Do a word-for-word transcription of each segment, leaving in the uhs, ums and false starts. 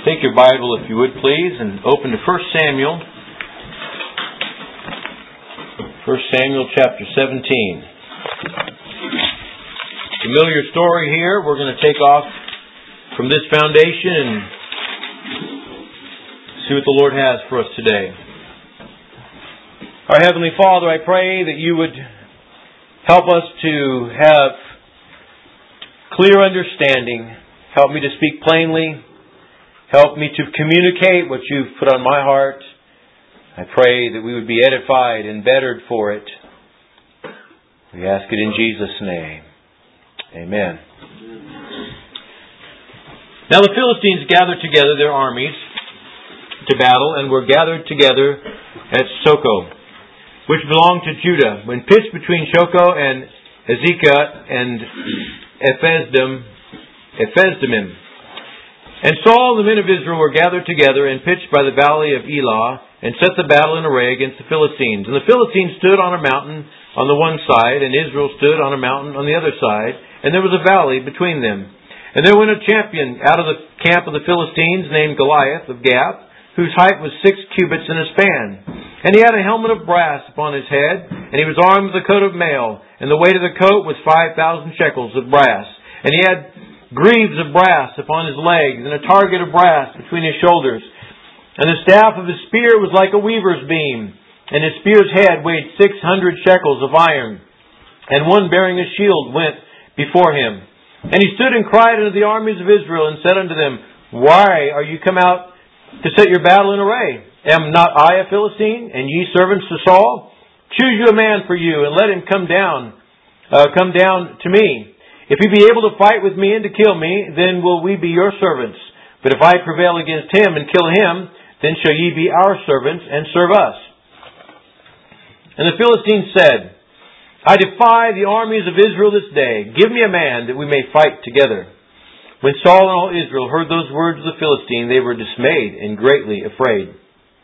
Take your Bible, if you would, please, and open to First Samuel. First Samuel chapter seventeen. Familiar story here. We're going to take off from this foundation and see what the Lord has for us today. Our Heavenly Father, I pray that you would help us to have clear understanding. Help me to speak plainly. Help me to communicate what you've put on my heart. I pray that we would be edified and bettered for it. We ask it in Jesus' name. Amen. Now the Philistines gathered together their armies to battle and were gathered together at Socoh, which belonged to Judah, when pitched between Socoh and Azekah and Ephesdim, Ephesdamim. And Saul and the men of Israel were gathered together and pitched by the valley of Elah, and set the battle in array against the Philistines. And the Philistines stood on a mountain on the one side, and Israel stood on a mountain on the other side, and there was a valley between them. And there went a champion out of the camp of the Philistines named Goliath of Gath, whose height was six cubits and a span. And he had a helmet of brass upon his head, and he was armed with a coat of mail, and the weight of the coat was five thousand shekels of brass. And he had greaves of brass upon his legs, and a target of brass between his shoulders. And the staff of his spear was like a weaver's beam, and his spear's head weighed six hundred shekels of iron. And one bearing a shield went before him. And he stood and cried unto the armies of Israel, and said unto them, Why are you come out to set your battle in array? Am not I a Philistine, and ye servants to Saul? Choose you a man for you, and let him come down, uh, come down to me. If he be able to fight with me and to kill me, then will we be your servants. But if I prevail against him and kill him, then shall ye be our servants and serve us. And the Philistines said, I defy the armies of Israel this day. Give me a man that we may fight together. When Saul and all Israel heard those words of the Philistine, they were dismayed and greatly afraid.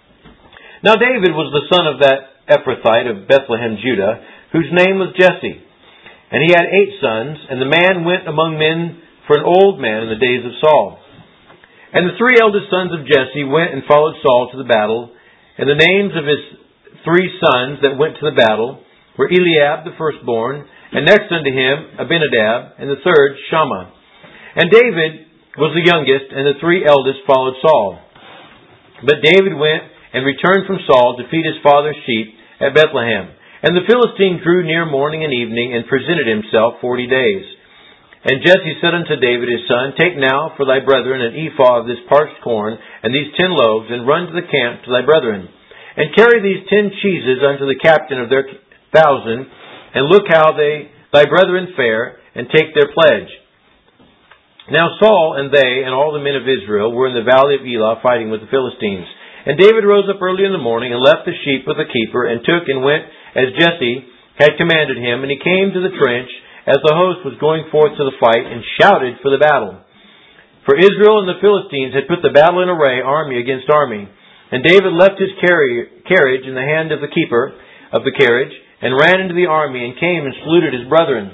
Now David was the son of that Ephrathite of Bethlehem, Judah, whose name was Jesse. And he had eight sons, and the man went among men for an old man in the days of Saul. And the three eldest sons of Jesse went and followed Saul to the battle, and the names of his three sons that went to the battle were Eliab the firstborn, and next unto him Abinadab, and the third Shammah. And David was the youngest, and the three eldest followed Saul. But David went and returned from Saul to feed his father's sheep at Bethlehem. And the Philistine drew near morning and evening, and presented himself forty days. And Jesse said unto David his son, Take now for thy brethren an ephah of this parched corn, and these ten loaves, and run to the camp to thy brethren. And carry these ten cheeses unto the captain of their thousand, and look how they thy brethren fare, and take their pledge. Now Saul and they and all the men of Israel were in the valley of Elah fighting with the Philistines. And David rose up early in the morning, and left the sheep with the keeper, and took and went as Jesse had commanded him, and he came to the trench as the host was going forth to the fight, and shouted for the battle. For Israel and the Philistines had put the battle in array, army against army. And David left his carriage in the hand of the keeper of the carriage, and ran into the army, and came and saluted his brethren.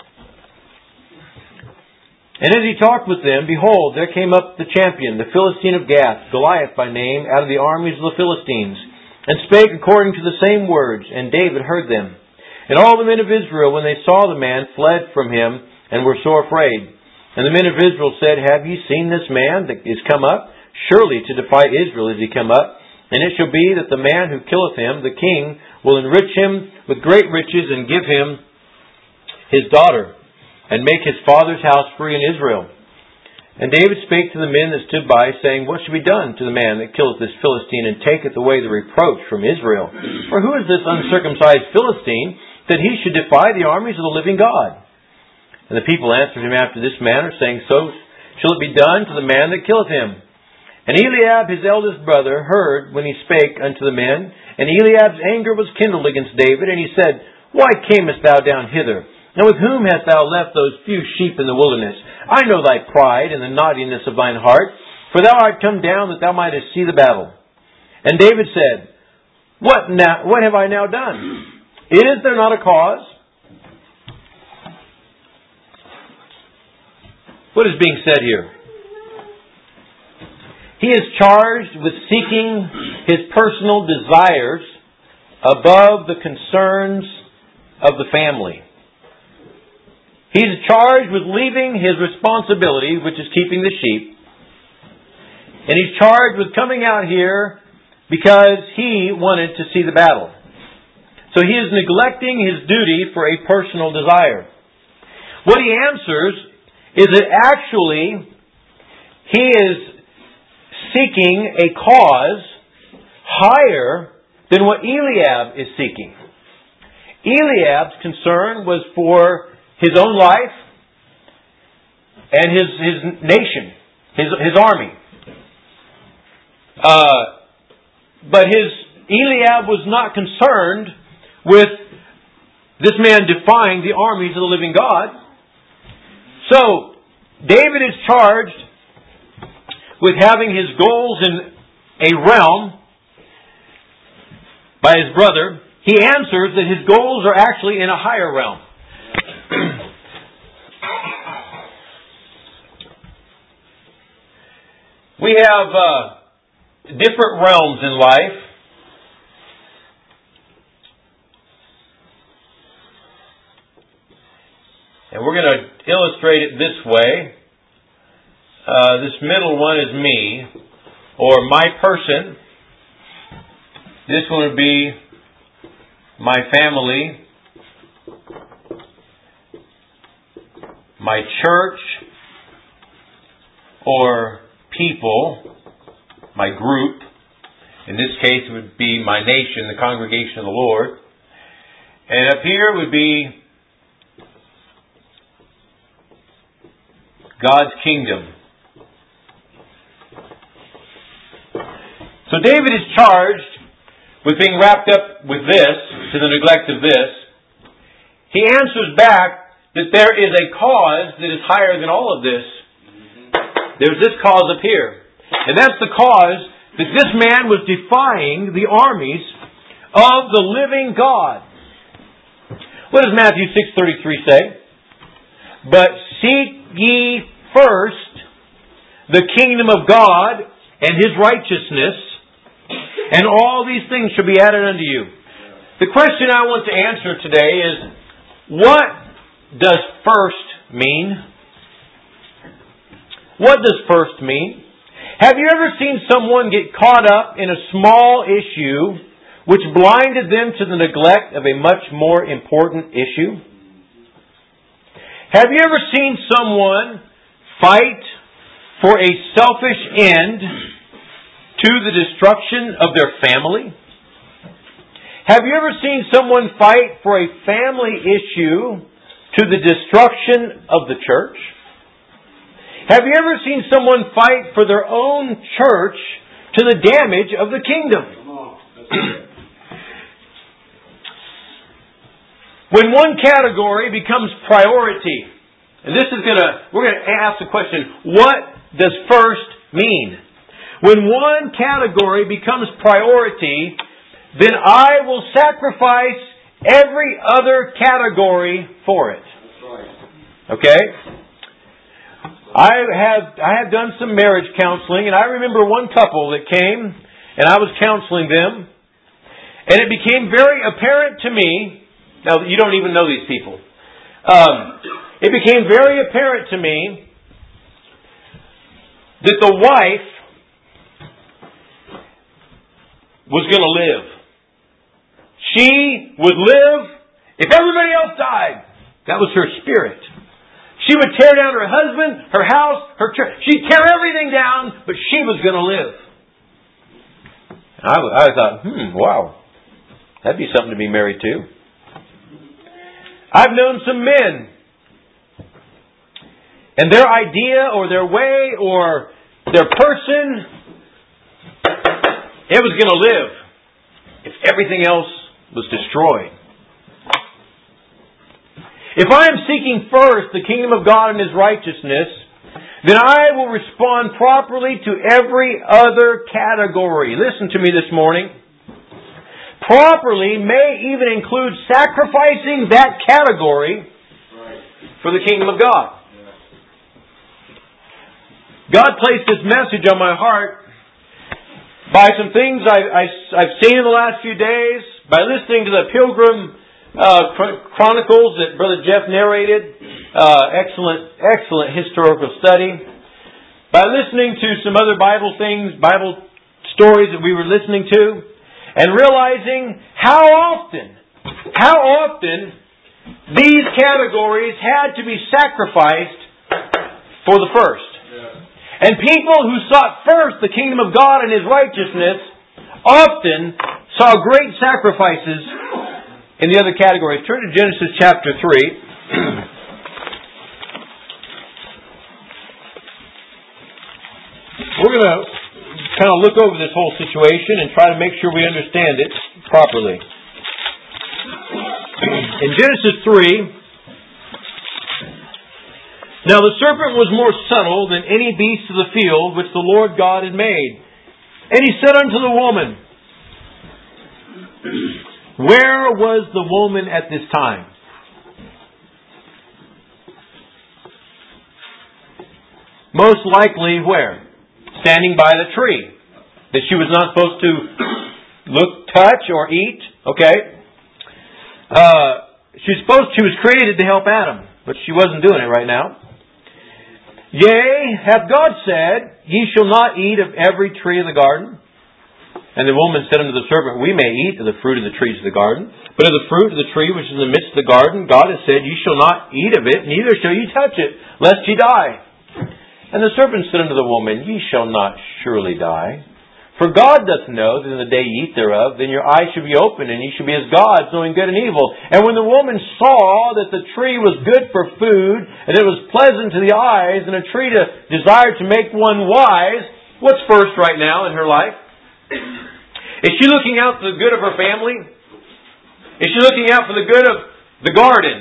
And as he talked with them, behold, there came up the champion, the Philistine of Gath, Goliath by name, out of the armies of the Philistines, and spake according to the same words, and David heard them. And all the men of Israel, when they saw the man, fled from him, and were sore afraid. And the men of Israel said, Have ye seen this man that is come up? Surely to defy Israel is he come up. And it shall be that the man who killeth him, the king, will enrich him with great riches, and give him his daughter, and make his father's house free in Israel. And David spake to the men that stood by, saying, What shall be done to the man that killeth this Philistine, and taketh away the reproach from Israel? For who is this uncircumcised Philistine, that he should defy the armies of the living God? And the people answered him after this manner, saying, So shall it be done to the man that killeth him. And Eliab his eldest brother heard when he spake unto the men, and Eliab's anger was kindled against David, and he said, Why camest thou down hither? And with whom hast thou left those few sheep in the wilderness? I know thy pride and the naughtiness of thine heart, for thou art come down that thou mightest see the battle. And David said, What now? What have I now done? Is there not a cause? What is being said here? he is charged with seeking his personal desires above the concerns of the family. He's charged with leaving his responsibility, which is keeping the sheep. And he's charged with coming out here because he wanted to see the battle. So he is neglecting his duty for a personal desire. What he answers is that actually he is seeking a cause higher than what Eliab is seeking. Eliab's concern was for his own life and his his nation, his his army. Uh, but his Eliab was not concerned with this man defying the armies of the living God. So David is charged with having his goals in a realm by his brother. He answers that his goals are actually in a higher realm. We have uh, different realms in life. And we're going to illustrate it this way. Uh, this middle one is me, or my person. This one would be my family, my church, or people, my group. In this case, it would be my nation, the congregation of the Lord. And up here would be God's kingdom. So David is charged with being wrapped up with this, to the neglect of this. He answers back that there is a cause that is higher than all of this. There's this cause up here. And that's the cause that this man was defying the armies of the living God. What does Matthew six thirty-three say? But seek ye first the kingdom of God and His righteousness, and all these things shall be added unto you. The question I want to answer today is, what does first mean? What does first mean? Have you ever seen someone get caught up in a small issue which blinded them to the neglect of a much more important issue? Have you ever seen someone fight for a selfish end to the destruction of their family? Have you ever seen someone fight for a family issue to the destruction of the church? Have you ever seen someone fight for their own church to the damage of the kingdom? When one category becomes priority, and this is going to, we're going to ask the question, what does first mean? When one category becomes priority, then I will sacrifice every other category for it. Okay? I have I have done some marriage counseling, and I remember one couple that came, and I was counseling them, and it became very apparent to me. Now, you don't even know these people. Um, it became very apparent to me that the wife was going to live. She would live if everybody else died. That was her spirit. She would tear down her husband, her house, her church. She'd tear everything down, but she was going to live. I, I thought, hmm, wow. That'd be something to be married to. I've known some men, and their idea or their way or their person, it was going to live if everything else was destroyed. If I am seeking first the kingdom of God and His righteousness, then I will respond properly to every other category. Listen to me this morning. Properly may even include sacrificing that category for the kingdom of God. God placed this message on my heart by some things I, I, I've seen in the last few days, by listening to the Pilgrim uh, Chronicles that Brother Jeff narrated, uh, excellent, excellent historical study, by listening to some other Bible things, Bible stories that we were listening to, and realizing how often, how often these categories had to be sacrificed for the first. And people who sought first the kingdom of God and His righteousness often saw great sacrifices in the other categories. Turn to Genesis chapter three. We're going to kind of look over this whole situation and try to make sure we understand it properly. In Genesis three, now the serpent was more subtle than any beast of the field which the Lord God had made. And he said unto the woman, where was the woman at this time? Most likely where? Standing by the tree that she was not supposed to look, touch, or eat. Okay? Uh, she's supposed, she was created to help Adam, but she wasn't doing it right now. Yea, hath God said, ye shall not eat of every tree of the garden? And the woman said unto the serpent, we may eat of the fruit of the trees of the garden, but of the fruit of the tree which is in the midst of the garden, God has said, ye shall not eat of it, neither shall ye touch it, lest ye die. And the serpent said unto the woman, ye shall not surely die. For God doth know that in the day ye eat thereof, then your eyes shall be opened, and ye shall be as gods, knowing good and evil. And when the woman saw that the tree was good for food, and it was pleasant to the eyes, and a tree to desire to make one wise, what's first right now in her life? Is she looking out for the good of her family? Is she looking out for the good of the garden?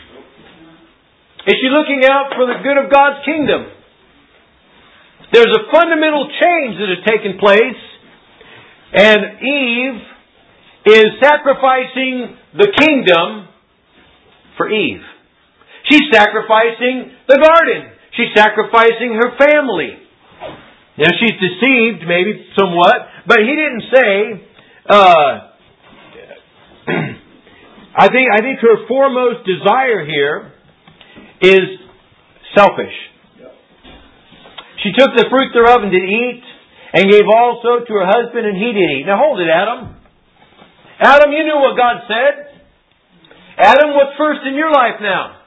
Is she looking out for the good of God's kingdom? There's a fundamental change that has taken place, and Eve is sacrificing the kingdom for Eve. She's sacrificing the garden. She's sacrificing her family. Now she's deceived, maybe somewhat, but he didn't say. Uh, I think I think her foremost desire here is selfish. She took the fruit thereof and did eat, and gave also to her husband, and he did eat. Now hold it, Adam. Adam, you knew what God said. Adam, what's first in your life now?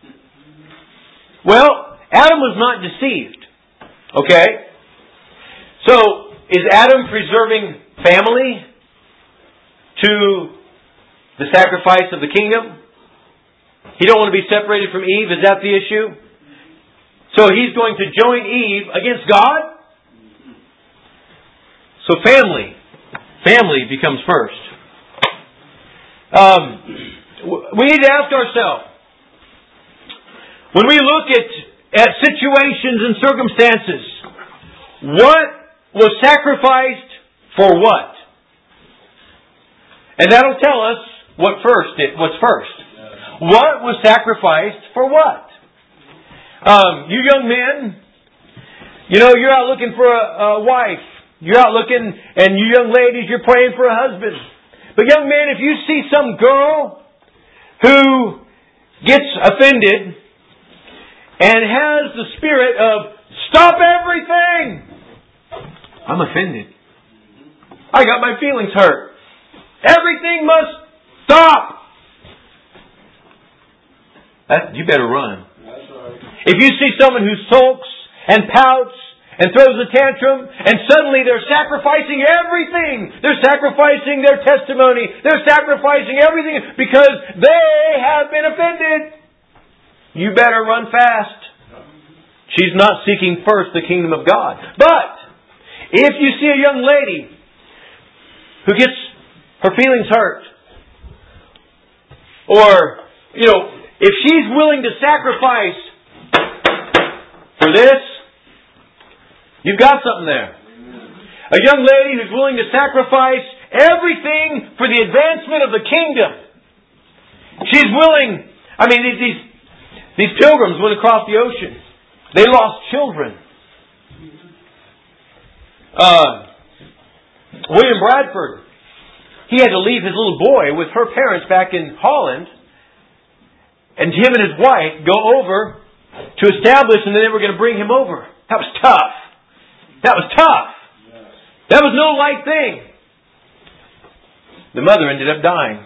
Well, Adam was not deceived. Okay? So, is Adam preserving family to the sacrifice of the kingdom? He don't want to be separated from Eve. Is that the issue? So he's going to join Eve against God? So family. Family becomes first. Um, we need to ask ourselves, when we look at, at situations and circumstances, what was sacrificed for what? And that'll tell us what first it what's first. What was sacrificed for what? Um, you young men, you know, you're out looking for a, a wife. You're out looking, and you young ladies, you're praying for a husband. But young man, if you see some girl who gets offended and has the spirit of, stop everything! I'm offended. I got my feelings hurt. Everything must stop! That, you better run. If you see someone who sulks and pouts and throws a tantrum, and suddenly they're sacrificing everything. They're sacrificing their testimony. They're sacrificing everything because they have been offended. You better run fast. She's not seeking first the kingdom of God. But if you see a young lady who gets her feelings hurt, or, you know, if she's willing to sacrifice for this, you've got something there. A young lady who's willing to sacrifice everything for the advancement of the kingdom. She's willing. I mean, these these, these pilgrims went across the ocean. They lost children. Uh, William Bradford, he had to leave his little boy with her parents back in Holland, and him and his wife go over to establish, and then they were going to bring him over. That was tough. That was tough. That was no light thing. The mother ended up dying.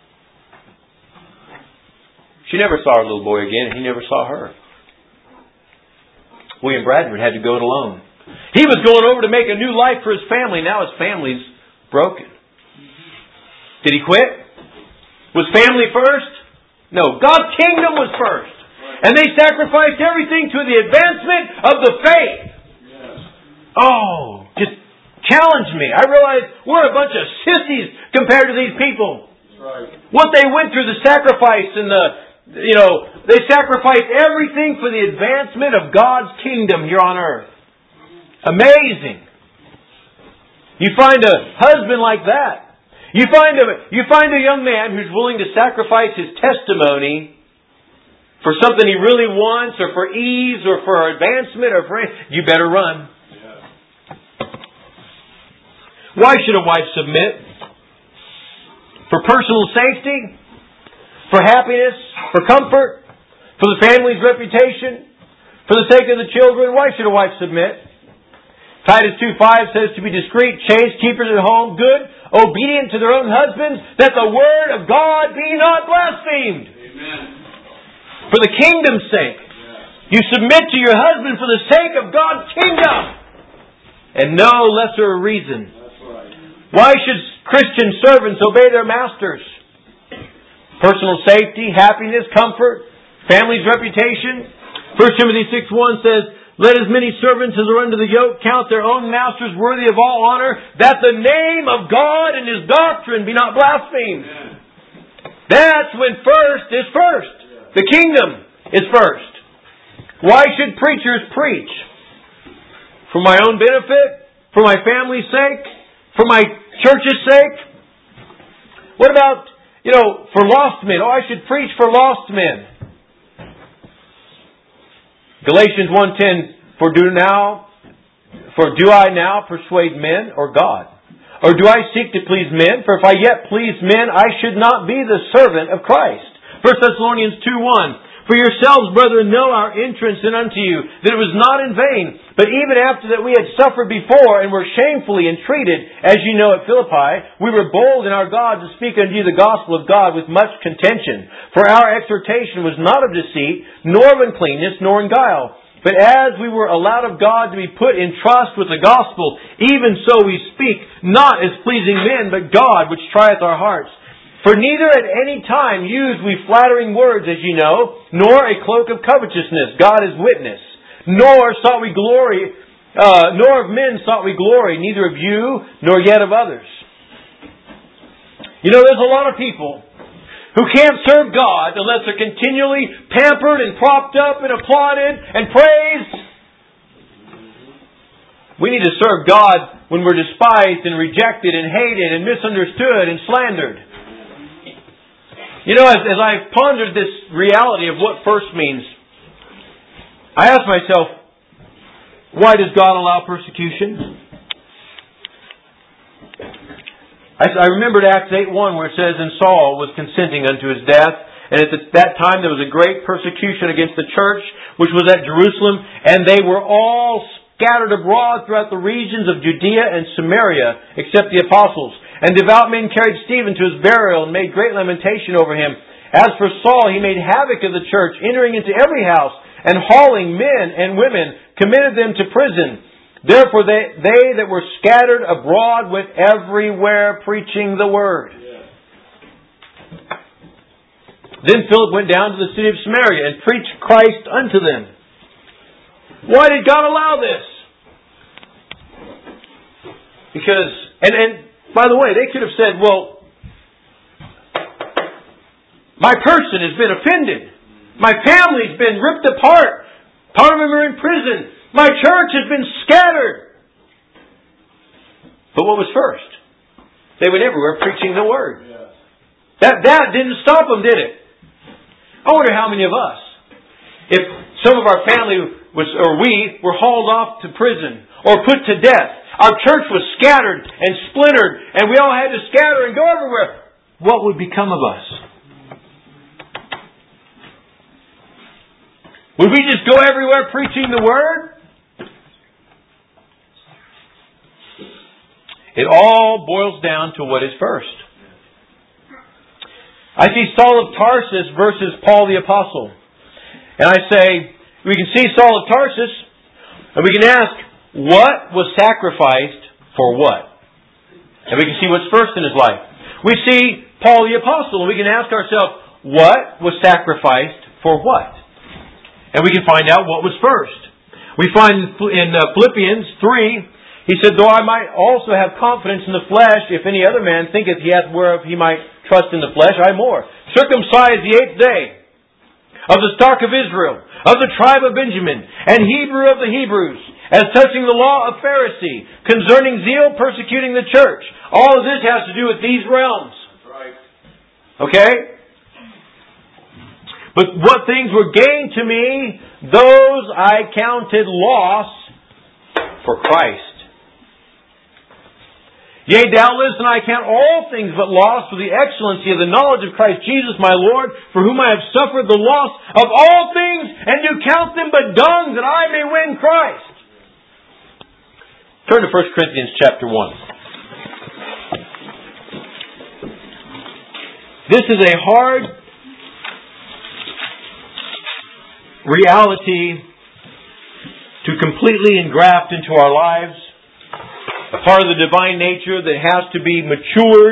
She never saw her little boy again, and he never saw her. William Bradford had to go it alone. He was going over to make a new life for his family. Now his family's broken. Did he quit? Was family first? No. God's kingdom was first. And they sacrificed everything to the advancement of the faith. Yes. Oh, just challenged me. I realized we're a bunch of sissies compared to these people. That's right. What they went through, the sacrifice and the, you know, they sacrificed everything for the advancement of God's kingdom here on earth. Amazing. You find a husband like that. You find a, you find a young man who's willing to sacrifice his testimony for something he really wants, or for ease, or for advancement, or for... You better run. Yeah. Why should a wife submit? For personal safety? For happiness? For comfort? For the family's reputation? For the sake of the children? Why should a wife submit? Titus two five says to be discreet, chaste, keepers at home, good, obedient to their own husbands, that the word of God be not blasphemed. Amen. For the kingdom's sake. You submit to your husband for the sake of God's kingdom. And no lesser reason. Why should Christian servants obey their masters? Personal safety, happiness, comfort, family's reputation. First Timothy six one says, let as many servants as are under the yoke count their own masters worthy of all honor, that the name of God and His doctrine be not blasphemed. That's when first is first. The kingdom is first. Why should preachers preach? For my own benefit? For my family's sake? For my church's sake? What about, you know, for lost men? Oh, I should preach for lost men. Galatians one ten, for do now, for do I now persuade men or God? Or do I seek to please men? For if I yet please men, I should not be the servant of Christ. First Thessalonians two one, for yourselves, brethren, know our entrance in unto you, that it was not in vain, but even after that we had suffered before, and were shamefully entreated, as you know at Philippi, we were bold in our God to speak unto you the gospel of God with much contention. For our exhortation was not of deceit, nor of uncleanness, nor in guile. But as we were allowed of God to be put in trust with the gospel, even so we speak, not as pleasing men, but God, which trieth our hearts. For neither at any time used we flattering words, as ye know, nor a cloak of covetousness, God is witness. Nor sought we glory, uh, nor of men sought we glory, neither of you, nor yet of others. You know, there's a lot of people who can't serve God unless they're continually pampered and propped up and applauded and praised. We need to serve God when we're despised and rejected and hated and misunderstood and slandered. You know, as, as I've pondered this reality of what first means, I ask myself, why does God allow persecution? I, I remembered Acts eight one where it says, and Saul was consenting unto his death, and at the, that time there was a great persecution against the church, which was at Jerusalem, and they were all scattered abroad throughout the regions of Judea and Samaria, except the apostles. And devout men carried Stephen to his burial and made great lamentation over him. As for Saul, he made havoc of the church, entering into every house, and hauling men and women, committed them to prison. Therefore they, they that were scattered abroad went everywhere preaching the word. Yeah. Then Philip went down to the city of Samaria and preached Christ unto them. Why did God allow this? Because, and, and by the way, they could have said, well, my person has been offended. My family's been ripped apart. Part of them are in prison. My church has been scattered. But what was first? They went everywhere preaching the word. That, that didn't stop them, did it? I wonder how many of us, if some of our family was, or we, were hauled off to prison or put to death, our church was scattered and splintered, and we all had to scatter and go everywhere, what would become of us? Would we just go everywhere preaching the Word? It all boils down to what is first. I see Saul of Tarsus versus Paul the Apostle. And I say, we can see Saul of Tarsus, and we can ask, what was sacrificed for what? And we can see what's first in his life. We see Paul the Apostle, and we can ask ourselves, what was sacrificed for what? And we can find out what was first. We find in Philippians three, he said, though I might also have confidence in the flesh, if any other man thinketh he hath whereof he might trust in the flesh, I more. Circumcised the eighth day, of the stock of Israel, of the tribe of Benjamin, and Hebrew of the Hebrews, as touching the law of Pharisee, concerning zeal persecuting the church. All of this has to do with these realms. Okay? But what things were gained to me, those I counted loss for Christ. Yea, doubtless, and I count all things but loss for the excellency of the knowledge of Christ Jesus my Lord, for whom I have suffered the loss of all things, and do count them but dung, that I may win Christ. Turn to First Corinthians chapter one. This is a hard reality to completely engraft into our lives. A part of the divine nature that has to be matured.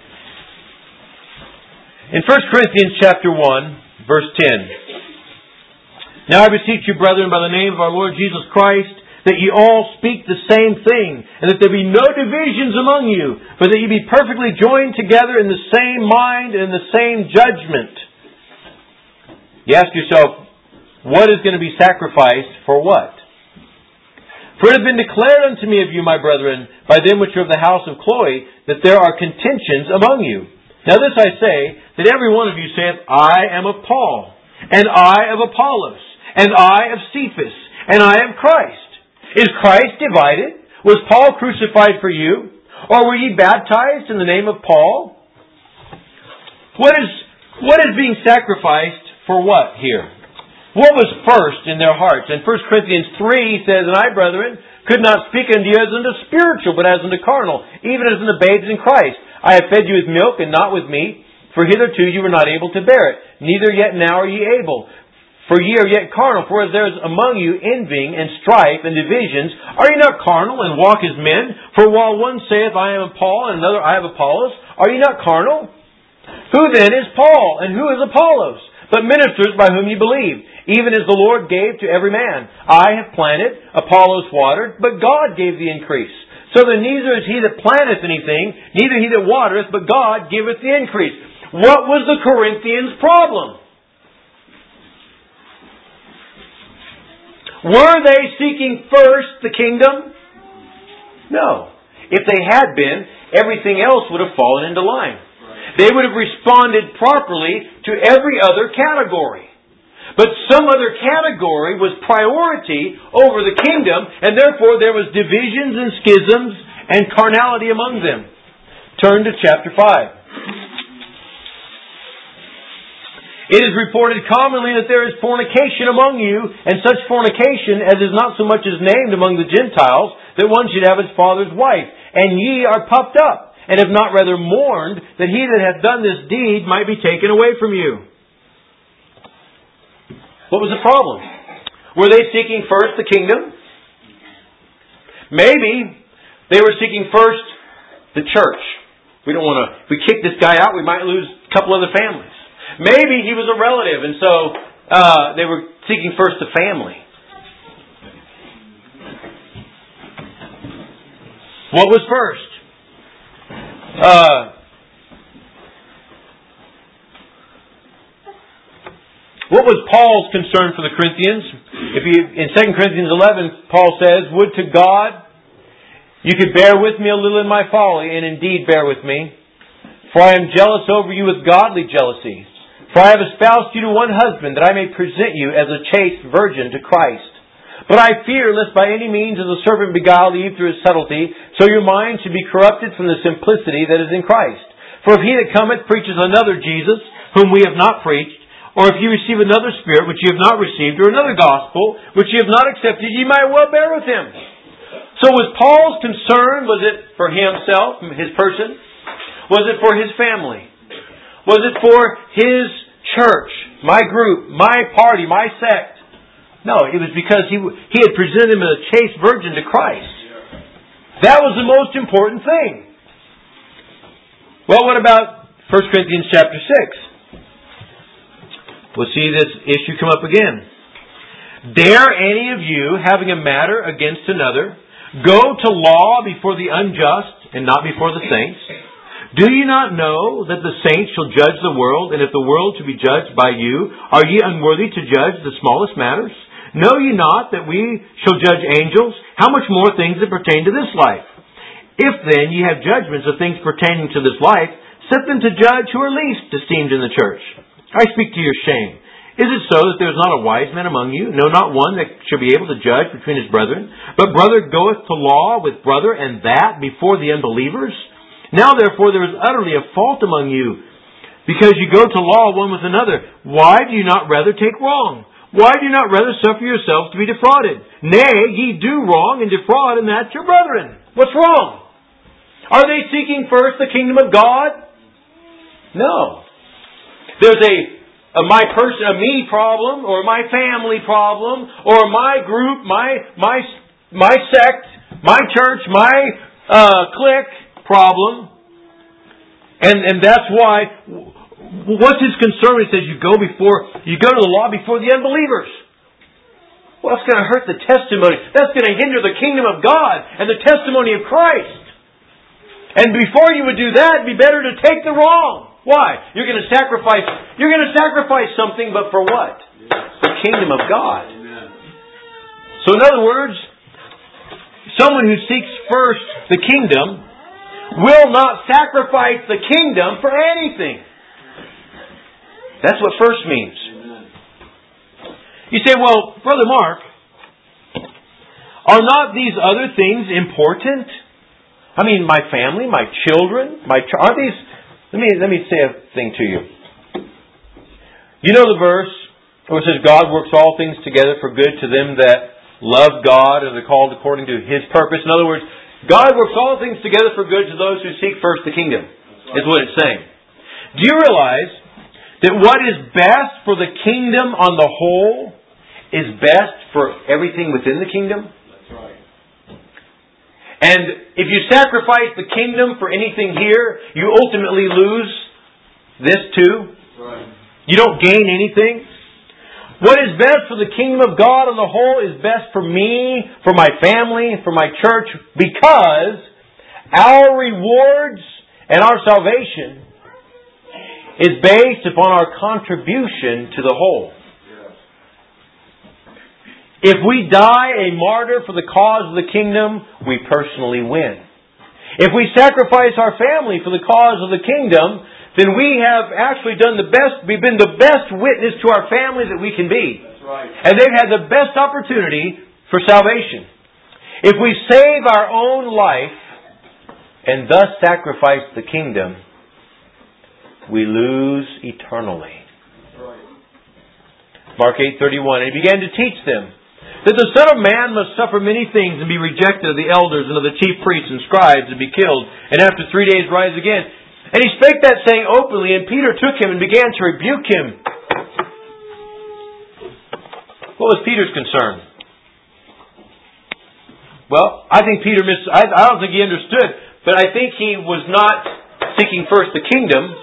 In First Corinthians chapter one, verse ten. Now I beseech you, brethren, by the name of our Lord Jesus Christ, that ye all speak the same thing, and that there be no divisions among you, but that ye be perfectly joined together in the same mind and in the same judgment. You ask yourself, what is going to be sacrificed for what? For it hath been declared unto me of you, my brethren, by them which are of the house of Chloe, that there are contentions among you. Now this I say, that every one of you saith, I am of Paul, and I of Apollos, and I of Cephas, and I am Christ. Is Christ divided? Was Paul crucified for you? Or were ye baptized in the name of Paul? What is, what is being sacrificed for what here? What was first in their hearts? In First Corinthians three, he says, and I, brethren, could not speak unto you as unto spiritual, but as unto carnal, even as unto babes in Christ. I have fed you with milk and not with meat, for hitherto you were not able to bear it. Neither yet now are ye able. For ye are yet carnal, for as there is among you envying and strife and divisions, are ye not carnal and walk as men? For while one saith, I am of Paul, and another, I have Apollos, are ye not carnal? Who then is Paul, and who is Apollos? But ministers by whom ye believe, even as the Lord gave to every man. I have planted, Apollos watered, but God gave the increase. So that neither is he that planteth anything, neither he that watereth, but God giveth the increase. What was the Corinthians' problem? Were they seeking first the kingdom? No. If they had been, everything else would have fallen into line. They would have responded properly to every other category. But some other category was priority over the kingdom, and therefore there was divisions and schisms and carnality among them. Turn to chapter five. It is reported commonly that there is fornication among you, and such fornication as is not so much as named among the Gentiles, that one should have his father's wife. And ye are puffed up, and have not rather mourned that he that hath done this deed might be taken away from you. What was the problem? Were they seeking first the kingdom? Maybe they were seeking first the church. We don't want to, if we kick this guy out, we might lose a couple other families. Maybe he was a relative, and so uh, they were seeking first the family. What was first? Uh, what was Paul's concern for the Corinthians? If you, in Second Corinthians eleven, Paul says, would to God you could bear with me a little in my folly, and indeed bear with me. For I am jealous over you with godly jealousy. For I have espoused you to one husband, that I may present you as a chaste virgin to Christ. But I fear lest by any means as the serpent beguiled Eve through his subtlety, so your minds should be corrupted from the simplicity that is in Christ. For if he that cometh preaches another Jesus, whom we have not preached, or if ye receive another Spirit which ye have not received, or another gospel which ye have not accepted, ye might well bear with him. So was Paul's concern, was it for himself, his person? Was it for his family? Was it for his church, my group, my party, my sect? No, it was because he he had presented him as a chaste virgin to Christ. That was the most important thing. Well, what about First Corinthians chapter six? We'll see this issue come up again. Dare any of you, having a matter against another, go to law before the unjust and not before the saints? Do you not know that the saints shall judge the world, and if the world shall be judged by you, are ye unworthy to judge the smallest matters? Know ye not that we shall judge angels? How much more things that pertain to this life? If then ye have judgments of things pertaining to this life, set them to judge who are least esteemed in the church. I speak to your shame. Is it so that there is not a wise man among you? No, not one that shall be able to judge between his brethren. But brother goeth to law with brother, and that before the unbelievers? Now therefore there is utterly a fault among you, because you go to law one with another. Why do you not rather take wrong? Why do you not rather suffer yourselves to be defrauded? Nay, ye do wrong and defraud, and that's your brethren. What's wrong? Are they seeking first the kingdom of God? No. There's a, a my person, a me problem, or my family problem, or my group, my my my sect, my church, my uh, clique problem, and and that's why. What's his concern? He says you go before you go to the law before the unbelievers. Well, that's going to hurt the testimony. That's going to hinder the kingdom of God and the testimony of Christ. And before you would do that, it'd be better to take the wrong. Why? You're going to sacrifice. You're going to sacrifice something, but for what? The kingdom of God. So, in other words, someone who seeks first the kingdom will not sacrifice the kingdom for anything. That's what first means. You say, well, Brother Mark, are not these other things important? I mean, my family, my children, my ch- are these? Let me let me say a thing to you. You know the verse where it says, "God works all things together for good to them that love God and are called according to His purpose." In other words, God works all things together for good to those who seek first the kingdom. Is what it's saying. Do you realize that what is best for the kingdom on the whole is best for everything within the kingdom? That's right. And if you sacrifice the kingdom for anything here, you ultimately lose this too. That's right. You don't gain anything. What is best for the kingdom of God on the whole is best for me, for my family, for my church, because our rewards and our salvation is based upon our contribution to the whole. If we die a martyr for the cause of the kingdom, we personally win. If we sacrifice our family for the cause of the kingdom, then we have actually done the best, we've been the best witness to our family that we can be. That's right. And they've had the best opportunity for salvation. If we save our own life and thus sacrifice the kingdom, we lose eternally. Right. Mark eight thirty-one. And he began to teach them that the Son of Man must suffer many things and be rejected of the elders and of the chief priests and scribes and be killed, and after three days rise again. And he spake that saying openly, and Peter took him and began to rebuke him. What was Peter's concern? Well, I think Peter mis- I, I don't think he understood, but I think he was not seeking first the kingdom.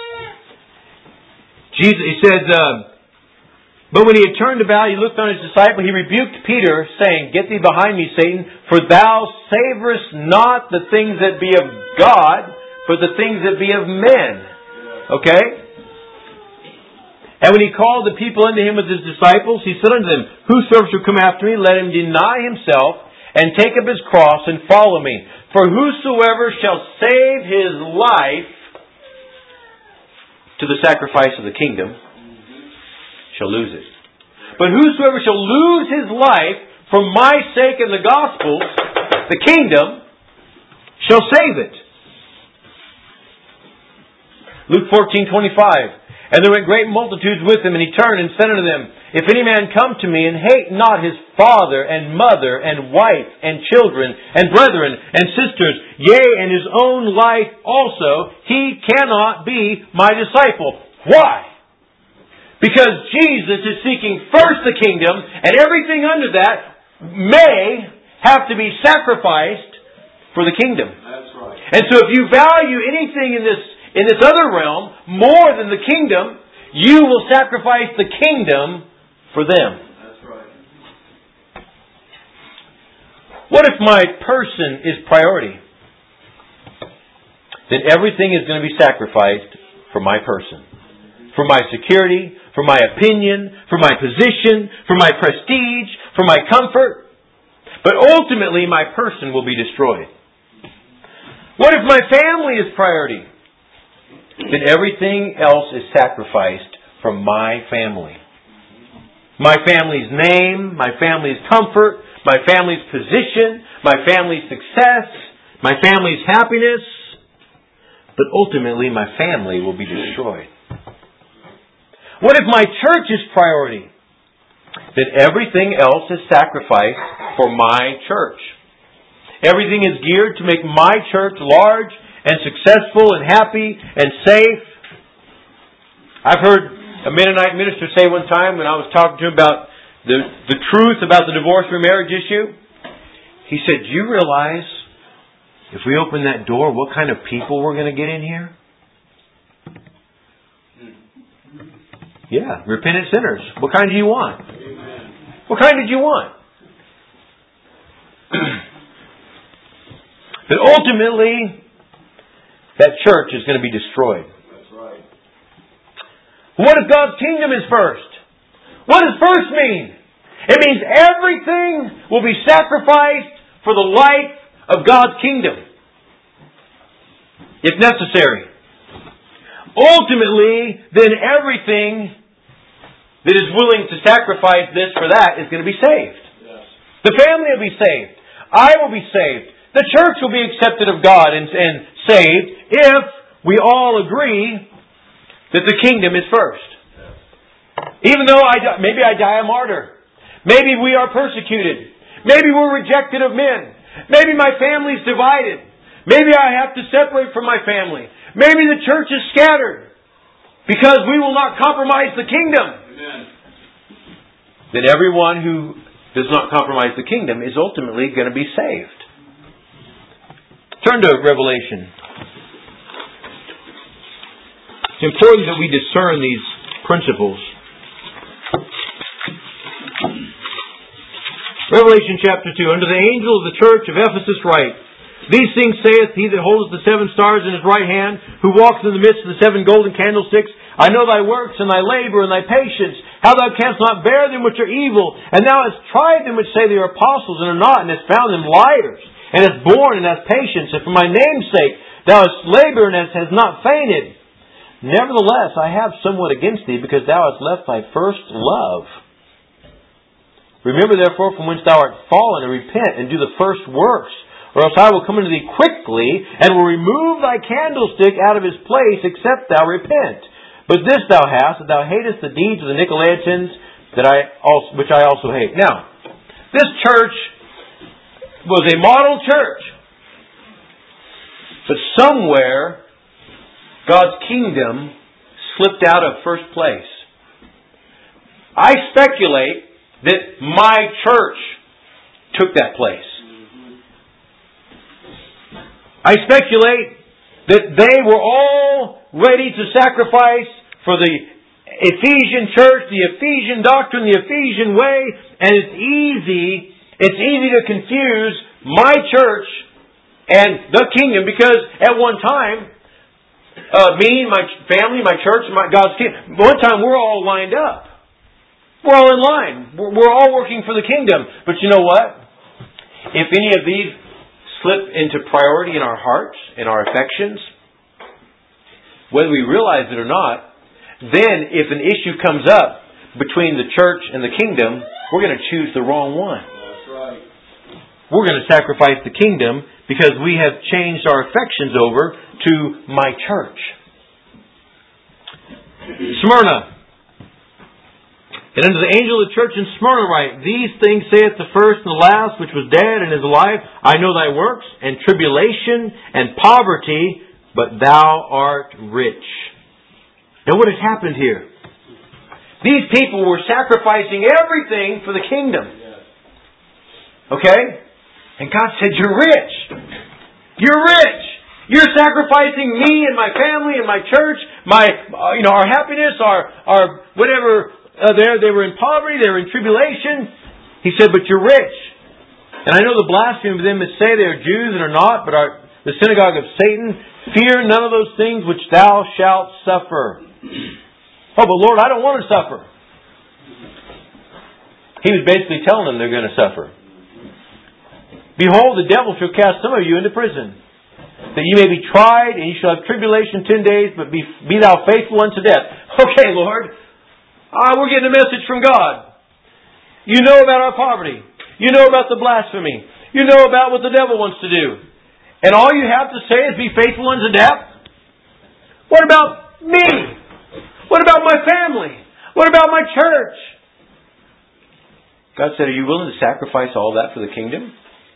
Jesus, he said, uh, but when he had turned about, he looked on his disciple, he rebuked Peter, saying, Get thee behind me, Satan, for thou savorest not the things that be of God, but the things that be of men. Okay? And when he called the people unto him with his disciples, he said unto them, Whosoever shall come after me, let him deny himself, and take up his cross, and follow me. For whosoever shall save his life to the sacrifice of the kingdom shall lose it. But whosoever shall lose his life for my sake and the gospel, the kingdom, shall save it. Luke fourteen twenty-five. And there went great multitudes with him, and he turned and said unto them, If any man come to me, and hate not his father, and mother, and wife, and children, and brethren, and sisters, yea, and his own life also, he cannot be my disciple. Why? Because Jesus is seeking first the kingdom, and everything under that may have to be sacrificed for the kingdom. That's right. And so if you value anything in this in this other realm more than the kingdom, you will sacrifice the kingdom for them. That's right. What if my person is priority? Then everything is going to be sacrificed for my person. For my security, for my opinion, for my position, for my prestige, for my comfort. But ultimately my person will be destroyed. What if my family is priority? Then everything else is sacrificed from my family. My family's name, my family's comfort, my family's position, my family's success, my family's happiness. But ultimately my family will be destroyed. What if my church is priority? Then everything else is sacrificed for my church. Everything is geared to make my church large and successful and happy and safe. I've heard a Mennonite minister say one time when I was talking to him about the, the truth about the divorce remarriage issue. He said, do you realize if we open that door, what kind of people we're going to get in here? Yeah, repentant sinners. What kind do you want? Amen. What kind did you want? But ultimately, that church is going to be destroyed. That's right. What if God's kingdom is first? What does first mean? It means everything will be sacrificed for the life of God's kingdom, if necessary. Ultimately, then everything that is willing to sacrifice this for that is going to be saved. Yes. The family will be saved. I will be saved. The church will be accepted of God and, and saved if we all agree that the kingdom is first. Even though I die, maybe I die a martyr. Maybe we are persecuted. Maybe we're rejected of men. Maybe my family's divided. Maybe I have to separate from my family. Maybe the church is scattered because we will not compromise the kingdom. Amen. Then everyone who does not compromise the kingdom is ultimately going to be saved. Turn to Revelation. It's important that we discern these principles. Revelation chapter two. Unto the angel of the church of Ephesus write, These things saith he that holds the seven stars in his right hand, who walks in the midst of the seven golden candlesticks. I know thy works, and thy labor, and thy patience, how thou canst not bear them which are evil, and thou hast tried them which say they are apostles, and are not, and hast found them liars, and hast borne, and hast patience, and for my name's sake thou hast labored, and hast not fainted. Nevertheless, I have somewhat against thee, because thou hast left thy first love. Remember therefore from whence thou art fallen, and repent, and do the first works, or else I will come unto thee quickly, and will remove thy candlestick out of his place, except thou repent. But this thou hast, that thou hatest the deeds of the Nicolaitans, that I also, which I also hate. Now, this church was a model church. But somewhere, God's kingdom slipped out of first place. I speculate that my church took that place. I speculate that they were all ready to sacrifice for the Ephesian church, the Ephesian doctrine, the Ephesian way, and it's easy, it's easy to confuse my church and the kingdom, because at one time, uh, me, my family, my church, my God's kingdom, one time we're all lined up. We're all in line. We're, we're all working for the kingdom. But you know what? If any of these slip into priority in our hearts, in our affections, whether we realize it or not, then if an issue comes up between the church and the kingdom, we're going to choose the wrong one. That's we're going to sacrifice the kingdom because we have changed our affections over to my church. Smyrna. And unto the angel of the church in Smyrna write, These things saith the first and the last, which was dead and is alive. I know thy works, and tribulation, and poverty, but thou art rich. Now what has happened here? These people were sacrificing everything for the kingdom. Okay? And God said, You're rich. You're rich. You're sacrificing me and my family and my church, my, uh, you know, our happiness, our, our whatever. Uh, there, they were in poverty, they were in tribulation. He said, but you're rich. And I know the blasphemy of them that say they are Jews and are not, but are the synagogue of Satan. Fear none of those things which thou shalt suffer. Oh, but Lord, I don't want to suffer. He was basically telling them they're going to suffer. Behold, the devil shall cast some of you into prison, that you may be tried, and you shall have tribulation ten days, but be, be thou faithful unto death. Okay, Lord. Ah, we're getting a message from God. You know about our poverty. You know about the blasphemy. You know about what the devil wants to do. And all you have to say is be faithful unto death? What about me? What about my family? What about my church? God said, are you willing to sacrifice all that for the kingdom?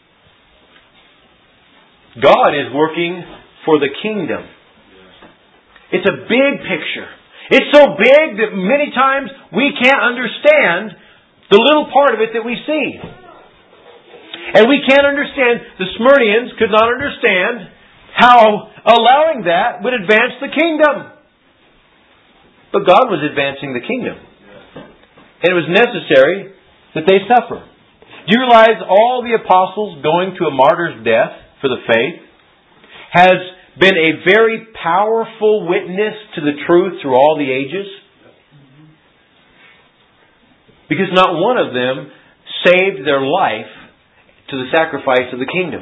God is working for the kingdom. It's a big picture. It's so big that many times we can't understand the little part of it that we see. And we can't understand, the Smyrnians could not understand how allowing that would advance the kingdom. But God was advancing the kingdom. And it was necessary that they suffer. Do you realize all the apostles going to a martyr's death for the faith has been a very powerful witness to the truth through all the ages? Because not one of them saved their life to the sacrifice of the kingdom.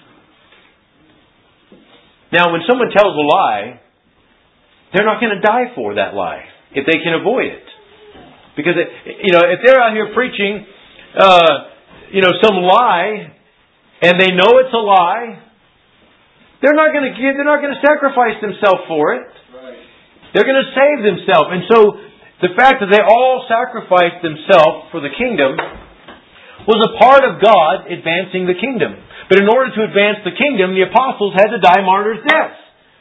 Now, when someone tells a lie, they're not going to die for that lie if they can avoid it. Because, it, you know, if they're out here preaching, uh, you know, some lie, and they know it's a lie, They're not going to give, they're not going to sacrifice themselves for it. Right. They're going to save themselves. And so the fact that they all sacrificed themselves for the kingdom was a part of God advancing the kingdom. But in order to advance the kingdom, the apostles had to die martyrs' deaths.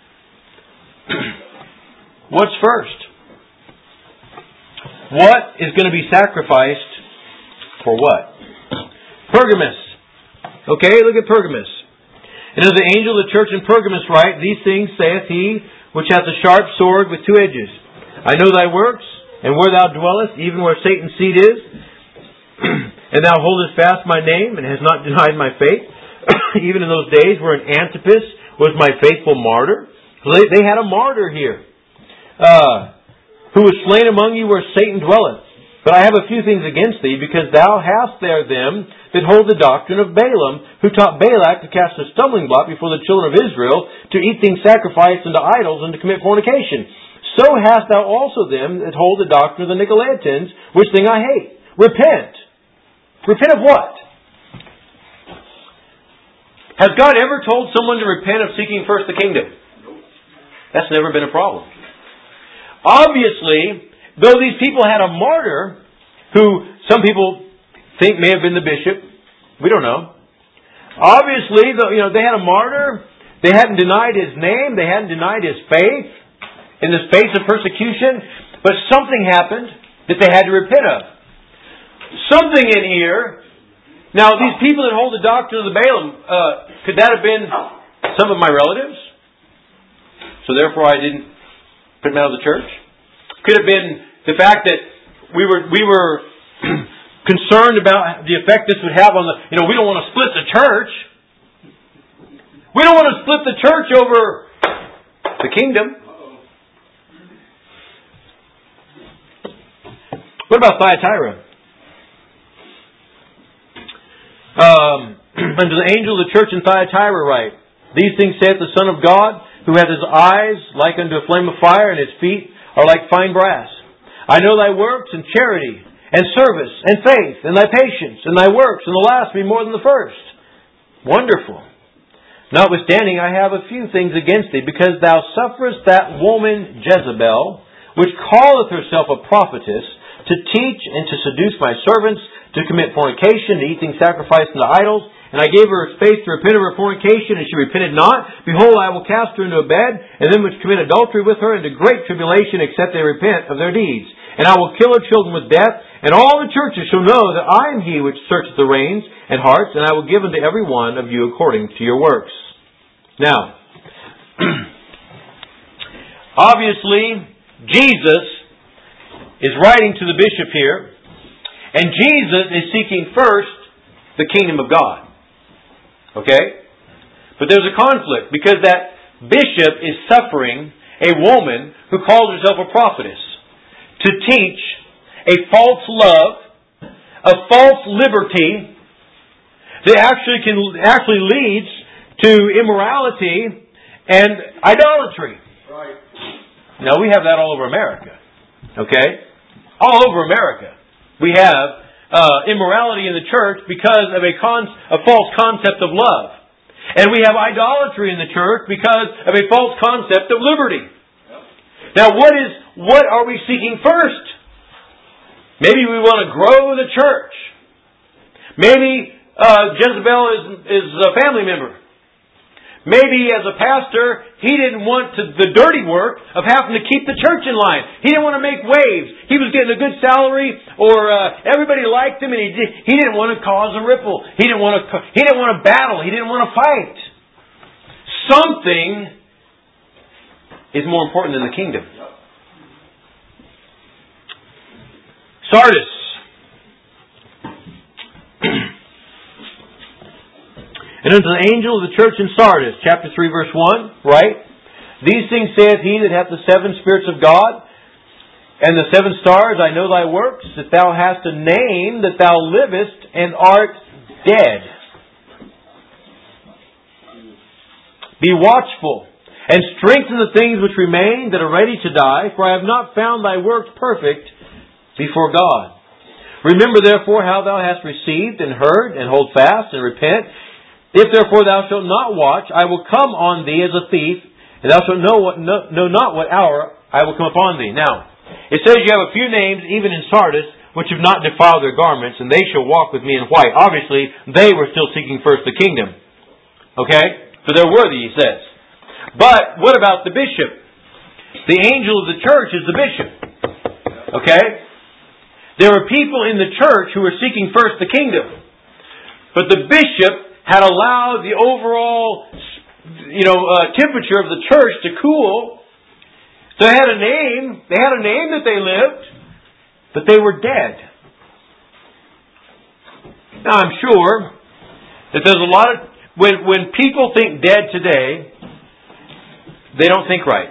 What's first? What is going to be sacrificed for what? Pergamos. Okay, look at Pergamos. And of the angel of the church in Pergamos write, These things saith he, which hath a sharp sword with two edges. I know thy works, and where thou dwellest, even where Satan's seat is. And thou holdest fast my name, and hast not denied my faith. Even in those days wherein Antipas was my faithful martyr. So they, they had a martyr here. Uh, who was slain among you where Satan dwelleth. But I have a few things against thee, because thou hast there them that hold the doctrine of Balaam, who taught Balak to cast a stumbling block before the children of Israel, to eat things sacrificed unto idols, and to commit fornication. So hast thou also them that hold the doctrine of the Nicolaitans, which thing I hate. Repent. Repent of what? Has God ever told someone to repent of seeking first the kingdom? That's never been a problem. Obviously, though these people had a martyr, who some people think may have been the bishop, we don't know. Obviously, you know, they had a martyr. They hadn't denied his name. They hadn't denied his faith in the face of persecution. But something happened that they had to repent of. Something in here. Now, these people that hold the doctrine of the Balaam, uh, could that have been some of my relatives? So therefore, I didn't put them out of the church. Could have been the fact that we were we were concerned about the effect this would have on the, you know, we don't want to split the church. We don't want to split the church over the kingdom. What about Thyatira? Um, unto the angel of the church in Thyatira write, These things saith the Son of God, who hath his eyes like unto a flame of fire, and his feet are like fine brass. I know thy works and charity, and service, and faith, and thy patience, and thy works, and the last be more than the first. Wonderful. Notwithstanding, I have a few things against thee, because thou sufferest that woman Jezebel, which calleth herself a prophetess, to teach and to seduce my servants, to commit fornication, to eat things sacrificed unto idols. And I gave her space to repent of her fornication, and she repented not. Behold, I will cast her into a bed, and them which commit adultery with her into great tribulation, except they repent of their deeds. And I will kill her children with death, and all the churches shall know that I am He which searcheth the reins and hearts, and I will give unto every one of you according to your works. Now, obviously, Jesus is writing to the bishop here, and Jesus is seeking first the kingdom of God. Okay? But there's a conflict, because that bishop is suffering a woman who calls herself a prophetess to teach a false love, a false liberty that actually can actually leads to immorality and idolatry. Right. Now, we have that all over America. Okay? All over America. We have Uh, immorality in the church because of a, con- a false concept of love. And we have idolatry in the church because of a false concept of liberty. Yep. Now, what is what are we seeking first? Maybe we want to grow the church. Maybe uh, Jezebel is, is a family member. Maybe as a pastor, he didn't want to, the dirty work of having to keep the church in line. He didn't want to make waves. He was getting a good salary, or uh, everybody liked him, and he did, he didn't want to cause a ripple. He didn't want to he didn't want to battle. He didn't want to fight. Something is more important than the kingdom. Sardis. And unto the angel of the church in Sardis, chapter three, verse one, right? These things saith he that hath the seven spirits of God, and the seven stars. I know thy works, that thou hast a name, that thou livest, and art dead. Be watchful, and strengthen the things which remain that are ready to die, for I have not found thy works perfect before God. Remember therefore how thou hast received and heard, and hold fast, and repent. If therefore thou shalt not watch, I will come on thee as a thief, and thou shalt know, what, know, know not what hour I will come upon thee. Now, it says you have a few names, even in Sardis, which have not defiled their garments, and they shall walk with me in white. Obviously, they were still seeking first the kingdom. Okay? So they're worthy, he says. But, what about the bishop? The angel of the church is the bishop. Okay? There are people in the church who are seeking first the kingdom. But the bishop had allowed the overall, you know, uh, temperature of the church to cool. So they had a name. They had a name that they lived, but they were dead. Now I'm sure that there's a lot of when when people think dead today, they don't think right.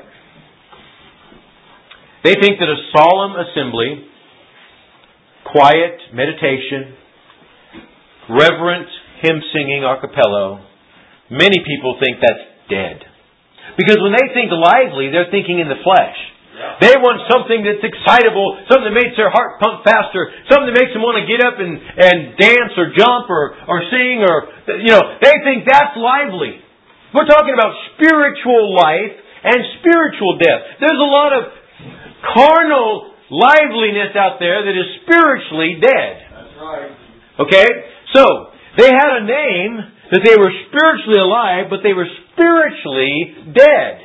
They think that a solemn assembly, quiet meditation, reverent hymn singing a cappella, many people think that's dead. Because when they think lively, they're thinking in the flesh. Yeah. They want something that's excitable, something that makes their heart pump faster, something that makes them want to get up and, and dance or jump or, or sing or, you know, they think that's lively. We're talking about spiritual life and spiritual death. There's a lot of carnal liveliness out there that is spiritually dead. That's right. Okay? So, they had a name that they were spiritually alive, but they were spiritually dead.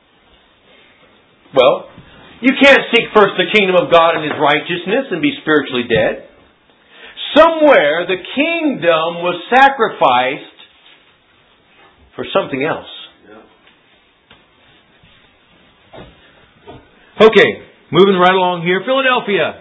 Well, you can't seek first the kingdom of God and His righteousness and be spiritually dead. Somewhere the kingdom was sacrificed for something else. Okay, moving right along here. Philadelphia.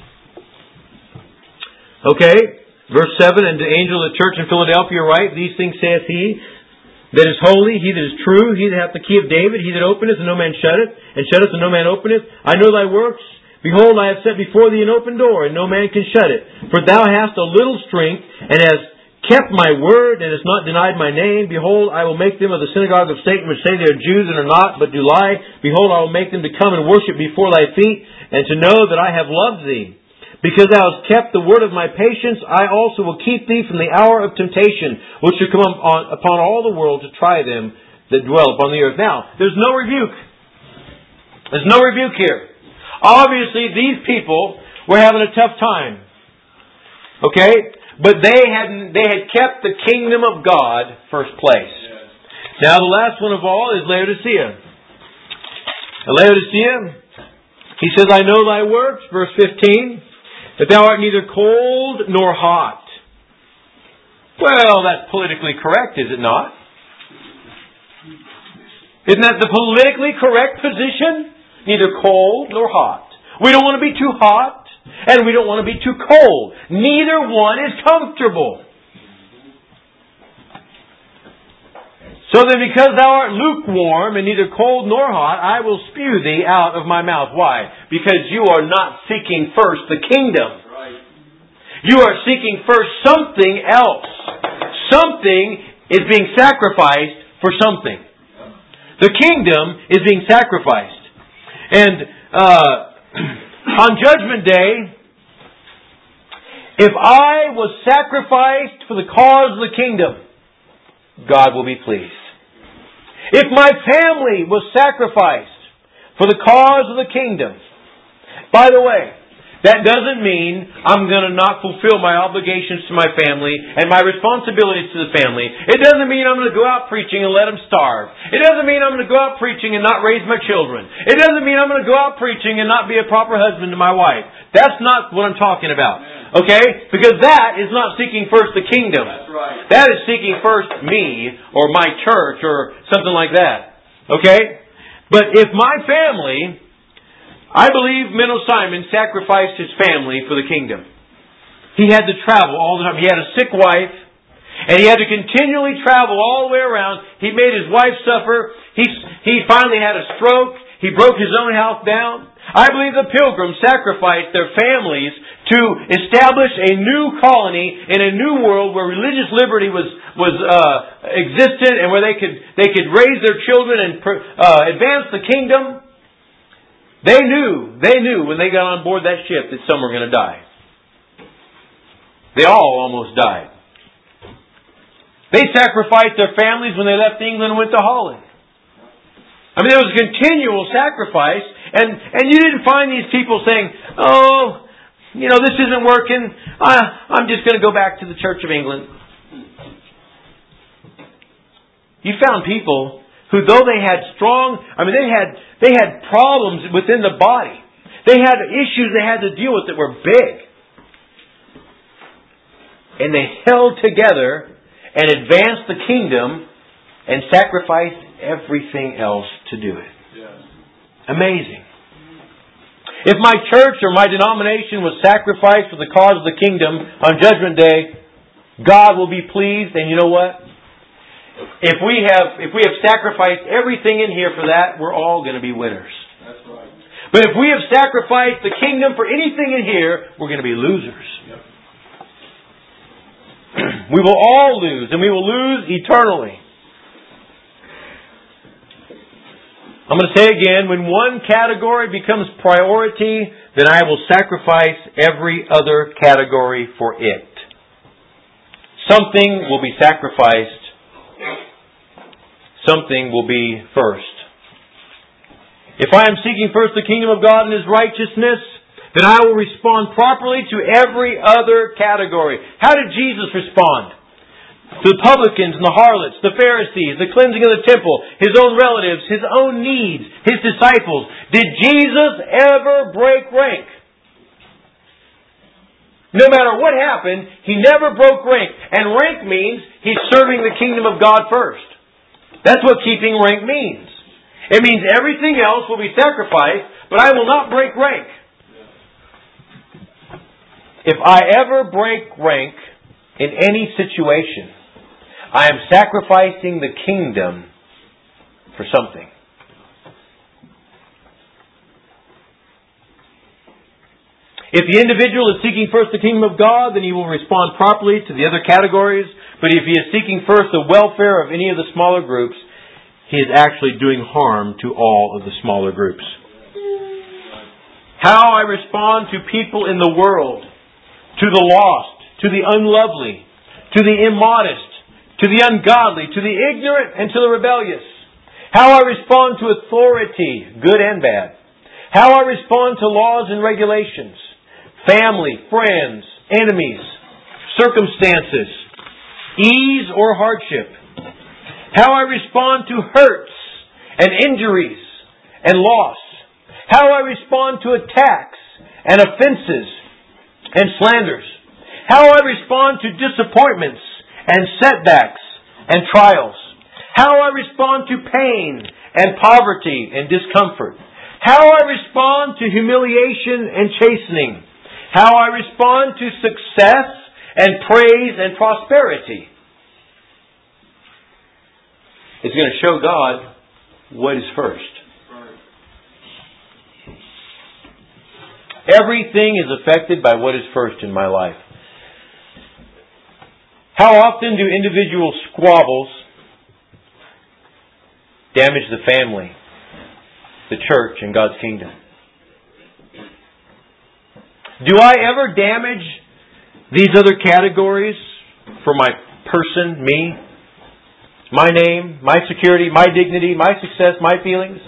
Okay. Verse seven, and the angel of the church in Philadelphia write, these things saith he that is holy, he that is true, he that hath the key of David, he that openeth and no man shutteth, and shutteth and no man openeth. I know thy works. Behold, I have set before thee an open door, and no man can shut it. For thou hast a little strength, and hast kept my word, and hast not denied my name. Behold, I will make them of the synagogue of Satan, which say they are Jews and are not, but do lie. Behold, I will make them to come and worship before thy feet, and to know that I have loved thee. Because thou hast kept the word of my patience, I also will keep thee from the hour of temptation, which shall come upon, upon all the world to try them that dwell upon the earth. Now, there's no rebuke. There's no rebuke here. Obviously, these people were having a tough time. Okay? But they had they had kept the kingdom of God first place. Now, the last one of all is Laodicea. Laodicea, he says, I know thy works, verse fifteen, that thou art neither cold nor hot. Well, that's politically correct, is it not? Isn't that the politically correct position? Neither cold nor hot. We don't want to be too hot, and we don't want to be too cold. Neither one is comfortable. So then, because thou art lukewarm and neither cold nor hot, I will spew thee out of my mouth. Why? Because you are not seeking first the kingdom. You are seeking first something else. Something is being sacrificed for something. The kingdom is being sacrificed. And uh, on Judgment Day, if I was sacrificed for the cause of the kingdom, God will be pleased. If my family was sacrificed for the cause of the kingdom, by the way, that doesn't mean I'm going to not fulfill my obligations to my family and my responsibilities to the family. It doesn't mean I'm going to go out preaching and let them starve. It doesn't mean I'm going to go out preaching and not raise my children. It doesn't mean I'm going to go out preaching and not be a proper husband to my wife. That's not what I'm talking about. Okay? Because that is not seeking first the kingdom. That's right. That is seeking first me or my church or something like that. Okay? But if my family... I believe Menno Simon sacrificed his family for the kingdom. He had to travel all the time. He had a sick wife, and he had to continually travel all the way around. He made his wife suffer. He, he finally had a stroke. He broke his own house down. I believe the Pilgrims sacrificed their families to establish a new colony in a new world where religious liberty was was uh, existent and where they could they could raise their children and uh, advance the kingdom. They knew, they knew when they got on board that ship that some were going to die. They all almost died. They sacrificed their families when they left England and went to Holland. I mean, there was a continual sacrifice, and, and you didn't find these people saying, oh, you know, this isn't working. I, I'm just going to go back to the Church of England. You found people who, though they had strong, I mean, they had they had problems within the body. They had issues they had to deal with that were big. And they held together and advanced the kingdom and sacrificed everything else to do it. Yes. Amazing. If my church or my denomination was sacrificed for the cause of the kingdom on Judgment Day, God will be pleased, and you know what? If we have if we have sacrificed everything in here for that, we're all going to be winners. That's right. But if we have sacrificed the kingdom for anything in here, we're going to be losers. Yep. We will all lose, and we will lose eternally. I'm going to say again, when one category becomes priority, then I will sacrifice every other category for it. Something will be sacrificed. Something will be first. If I am seeking first the kingdom of God and His righteousness, then I will respond properly to every other category. How did Jesus respond? To the publicans and the harlots, the Pharisees, the cleansing of the temple, His own relatives, His own needs, His disciples. Did Jesus ever break rank? No matter what happened, He never broke rank. And rank means He's serving the kingdom of God first. That's what keeping rank means. It means everything else will be sacrificed, but I will not break rank. If I ever break rank in any situation, I am sacrificing the kingdom for something. If the individual is seeking first the kingdom of God, then he will respond properly to the other categories. But if he is seeking first the welfare of any of the smaller groups, he is actually doing harm to all of the smaller groups. How I respond to people in the world, to the lost, to the unlovely, to the immodest, to the ungodly, to the ignorant, and to the rebellious. How I respond to authority, good and bad. How I respond to laws and regulations, family, friends, enemies, circumstances, ease or hardship. How I respond to hurts and injuries and loss. How I respond to attacks and offenses and slanders. How I respond to disappointments and setbacks and trials. How I respond to pain and poverty and discomfort. How I respond to humiliation and chastening. How I respond to success and praise and prosperity. It's going to show God what is first. Everything is affected by what is first in my life. How often do individual squabbles damage the family, the church, and God's kingdom? Do I ever damage these other categories for my person, me, my name, my security, my dignity, my success, my feelings?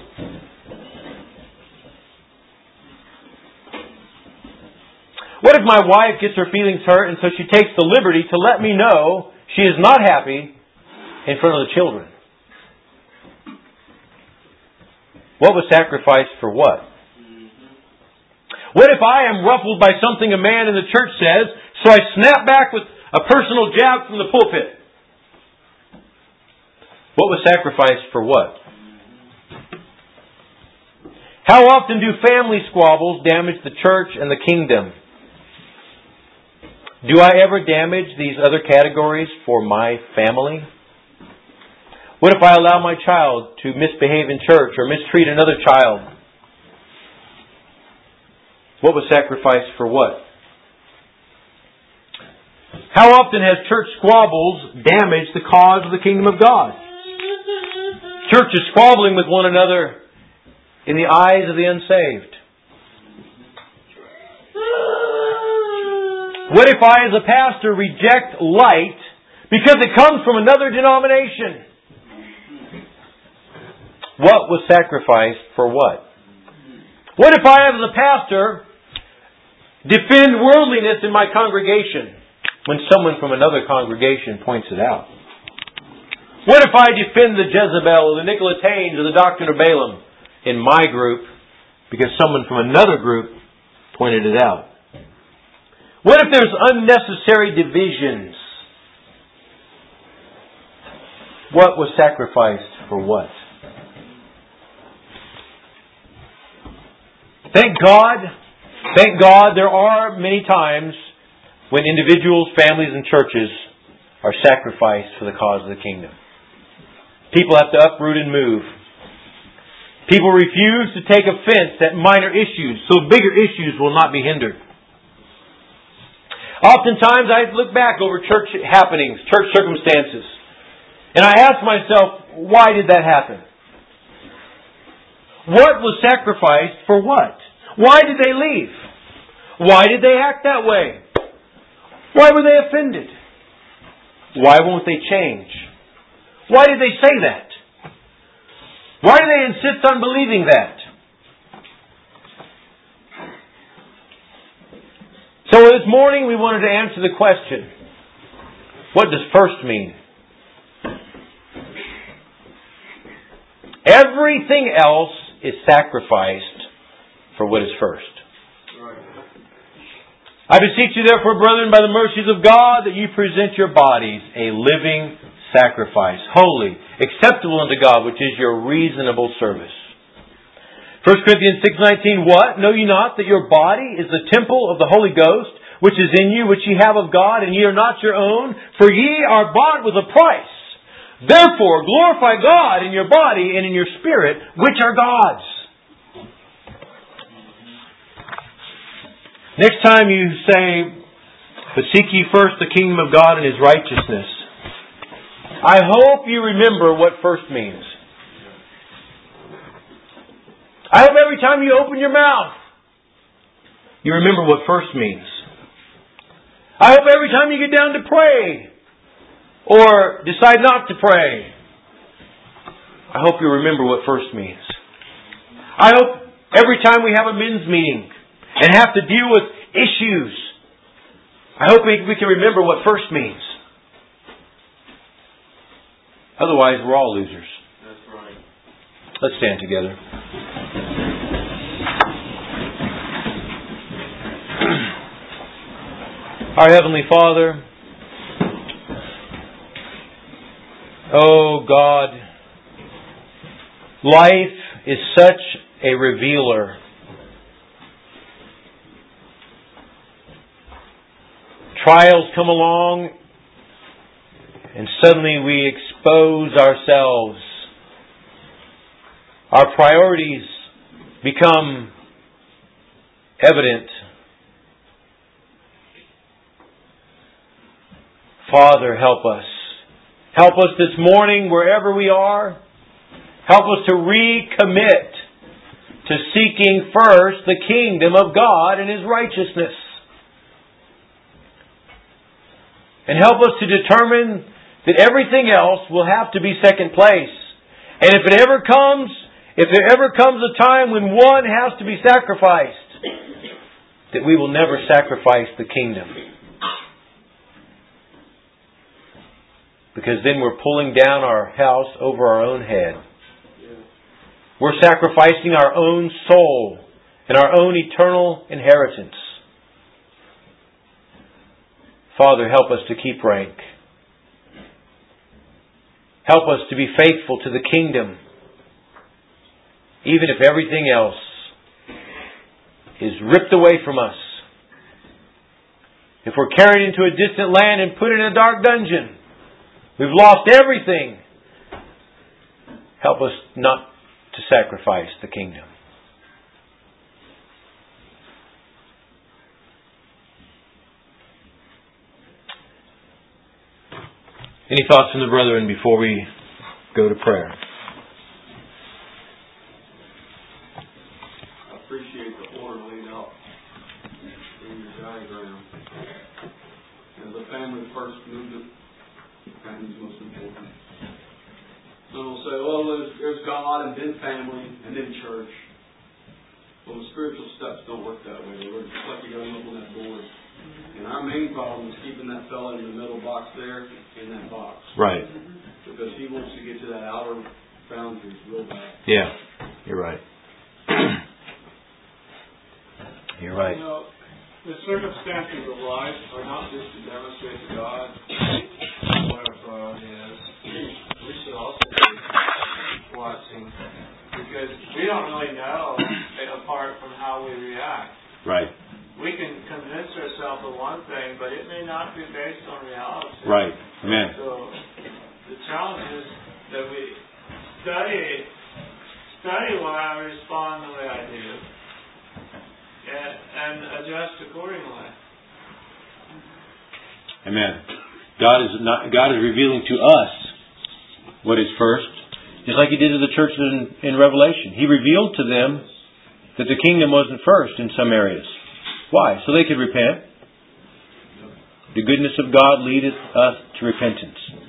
What if my wife gets her feelings hurt and so she takes the liberty to let me know she is not happy in front of the children? What was sacrificed for what? What if I am ruffled by something a man in the church says, so I snap back with a personal jab from the pulpit? What was sacrificed for what? How often do family squabbles damage the church and the kingdom? Do I ever damage these other categories for my family? What if I allow my child to misbehave in church or mistreat another child? What was sacrificed for what? How often has church squabbles damaged the cause of the kingdom of God? Churches squabbling with one another in the eyes of the unsaved. What if I, as a pastor, reject light because it comes from another denomination? What was sacrificed for what? What if I, as a pastor, defend worldliness in my congregation when someone from another congregation points it out? What if I defend the Jezebel or the Nicolaitanes or the doctrine of Balaam in my group because someone from another group pointed it out? What if there's unnecessary divisions? What was sacrificed for what? Thank God, thank God there are many times when individuals, families, and churches are sacrificed for the cause of the kingdom. People have to uproot and move. People refuse to take offense at minor issues, so bigger issues will not be hindered. Oftentimes I look back over church happenings, church circumstances, and I ask myself, why did that happen? What was sacrificed for what? Why did they leave? Why did they act that way? Why were they offended? Why won't they change? Why did they say that? Why do they insist on believing that? So this morning we wanted to answer the question, what does first mean? Everything else is sacrificed for what is first. I beseech you therefore, brethren, by the mercies of God, that you present your bodies a living sacrifice, holy, acceptable unto God, which is your reasonable service. First Corinthians six nineteen, what? Know ye not that your body is the temple of the Holy Ghost, which is in you, which ye have of God, and ye are not your own? For ye are bought with a price. Therefore, glorify God in your body and in your spirit, which are God's. Next time you say, but seek ye first the kingdom of God and His righteousness, I hope you remember what first means. I hope every time you open your mouth, you remember what first means. I hope every time you get down to pray or decide not to pray, I hope you remember what first means. I hope every time we have a men's meeting and have to deal with issues, I hope we, we can remember what first means. Otherwise, we're all losers. That's right. Let's stand together. Our Heavenly Father, oh God, life is such a revealer. Trials come along and suddenly we expose ourselves. Our priorities become evident. Father, help us. Help us this morning wherever we are. Help us to recommit to seeking first the kingdom of God and His righteousness. And help us to determine that everything else will have to be second place. And if it ever comes, if there ever comes a time when one has to be sacrificed, that we will never sacrifice the kingdom. Because then we're pulling down our house over our own head. We're sacrificing our own soul and our own eternal inheritance. Father, help us to keep rank. Help us to be faithful to the kingdom, even if everything else is ripped away from us. If we're carried into a distant land and put in a dark dungeon, we've lost everything. Help us not to sacrifice the kingdom. Any thoughts from the brethren before we go to prayer? I appreciate the order laid out in your diagram. As a family first moved it, family's most important. Some will say, well, there's, there's God and then family and then church. Well, the spiritual steps don't work that way. They work just like you got to look on that board. And our main problem is keeping that fella in the middle box there, in that box. Right. Because he wants to get to that outer boundaries real bad. Yeah, you're right. You're right. You know, the circumstances of life are not just to demonstrate to God what our priority is. We should also be watching, because we don't really know apart from how we react. Right. We can convince ourselves of one thing, but it may not be based on reality. Right. Amen. So the challenge is that we study, study why I respond the way I do, and, and adjust accordingly. Amen. God is not. God is revealing to us what is first, just like He did to the church in, in Revelation. He revealed to them that the kingdom wasn't first in some areas. Why? So they could repent. The goodness of God leadeth us to repentance.